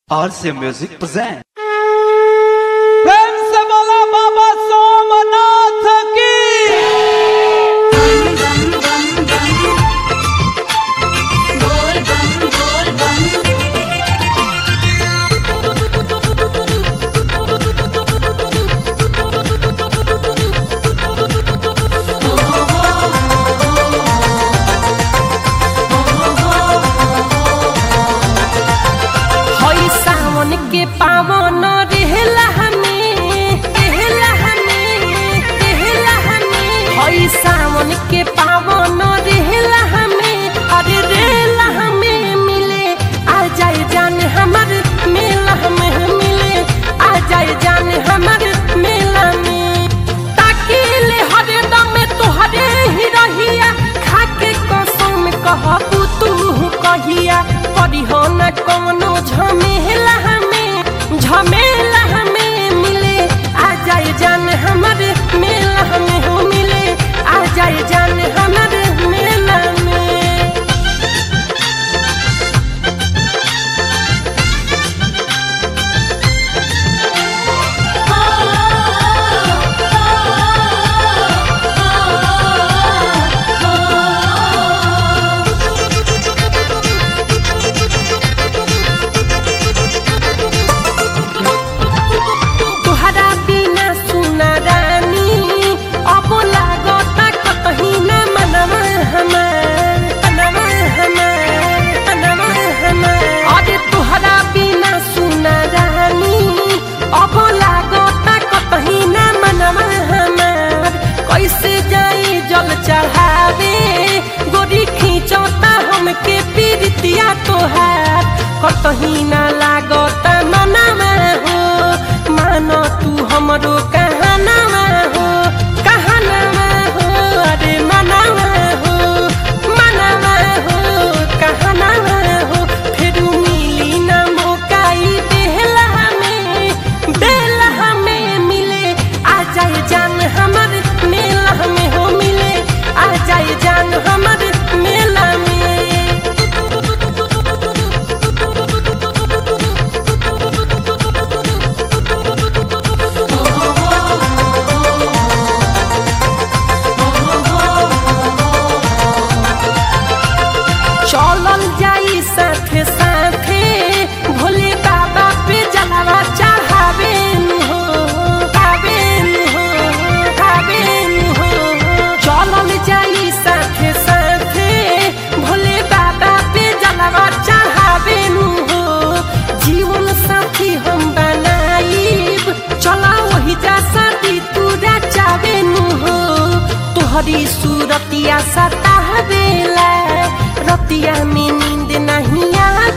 RC Music present. प्रेम से बोला बाबा सोमनाथ की। बोल बम बोल बम। होई सावन के पावन रहला हमें होई सावन के पावन रहला हमें अरे रहला हमें मिले आ जाए जान हमर मेला हमें मिले आ जाए जान हमर मेला में ताकि ले हरे दम तोहरे ही रहिया खाके कसम कहबू तू कहिया करी हो न कोनो झमेला हमें मिले आ जाए जान हमर मेला हमें हो मिले आ जाए जान हमर मेला में। तोहरा बिना सुना रानी अब लागता कतही न मनवा हमार अरे तोहरा बिना सुना रानी अब लागता कतही न मनवा हमार कैसे जाई जल चढ़ावे गोरी खींचता हमके पीरितिया तोहार कतही न लागता मनवा हो मानो तू हमरो कहनावा हो अरे मनावा हो कहनावा हो फिर मिली न मौकाई बेला हमें मिले आ जाए जान हमर मेला हमें हो मिले आ जाए जान हमर मेला में। चलल जाई साथे साथे भोले बाबा पे जलवा चढ़ावे हो चलल जाई साथे साथे भोले बाबा पे जलवा चढ़ावे हो जीवन साथी हम बनाईब चला वही जा साथी तू रचावे हो तोहरी सूरतिया सतावेला रतिया में नींद नहीं